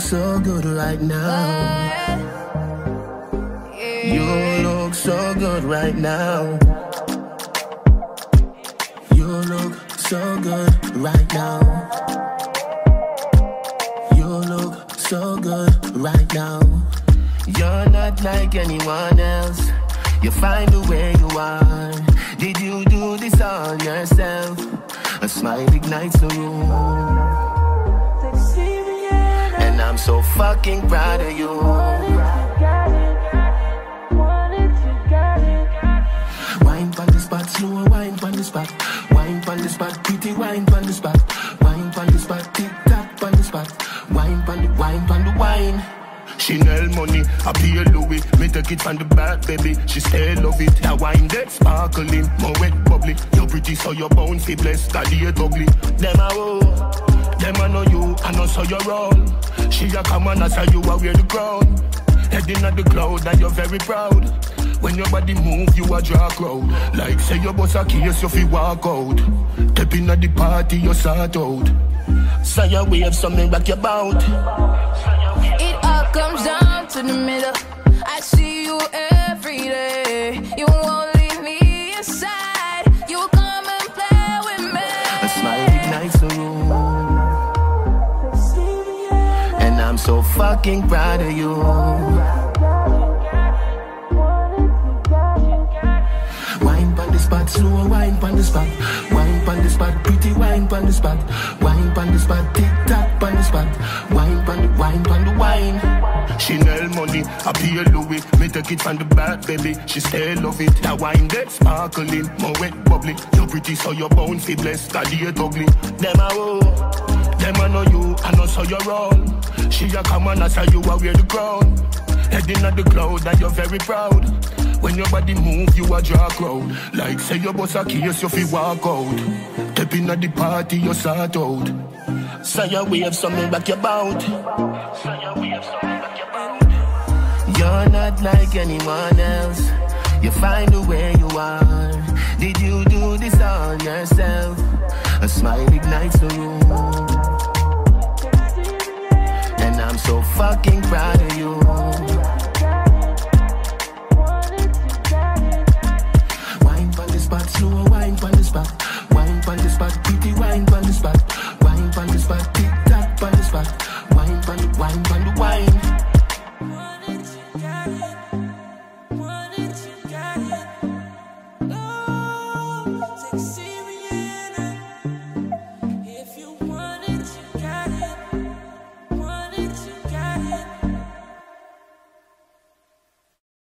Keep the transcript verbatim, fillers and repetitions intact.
look so good right now. You look so good right now. You look so good right now. You look so good right now. You're not like anyone else. You find the way you are. Did you do this on yourself? A smile ignites the room. And I'm so fucking proud of you. Wine pon the spot, slow wine pon the spot. Wine pon the spot, pretty wine pon the spot. Wine pon the spot, tick tock pon the spot. Wine pon the wine pon the wine. Chanel money, I pay Louis. Me take it from the back, baby. She stay love it. That wine that sparkling, more wet bubbly. You're pretty, so you're bound to bless. God, you're ugly. Them I oh, them I know you, I know so you're all. She a come on, I saw you are wear the crown. Heading at the cloud, and you're very proud. When your body move, you a draw crowd. Like say your boss a case, you fi walk out. Step in at the party, you sort out. Say your wave, something back your bout. It all comes down to the middle. I see you every day. You won't leave me aside. You come and play with me. A smile ignites the room. And I'm so fucking proud of you. Wine pon the spot, slow wine pon the spot. Wine pon the spot, pretty wine pon the spot. Wine pon the spot, tick tock pon the spot. Wine pon the wine pon the wine. Chanel money, I pay Louis. Me take it from the back, baby. She stay love it. That wine that sparkling, more wet bubbly. You're pretty, so you're bound to bless. God, you're ugly. Them I oh, them I know you, I know so you're all. She a come on, I saw you a wear the crown. Heading at the cloud, and you're very proud. When your body move, you a draw crowd. Like say your boss a case, you fi walk out. Step in at the party, you sort out. Say your wave, something back your bout. You're not like anyone else. You find the way you are. Did you do this on yourself? A smile ignites the room. And I'm so fucking proud of you.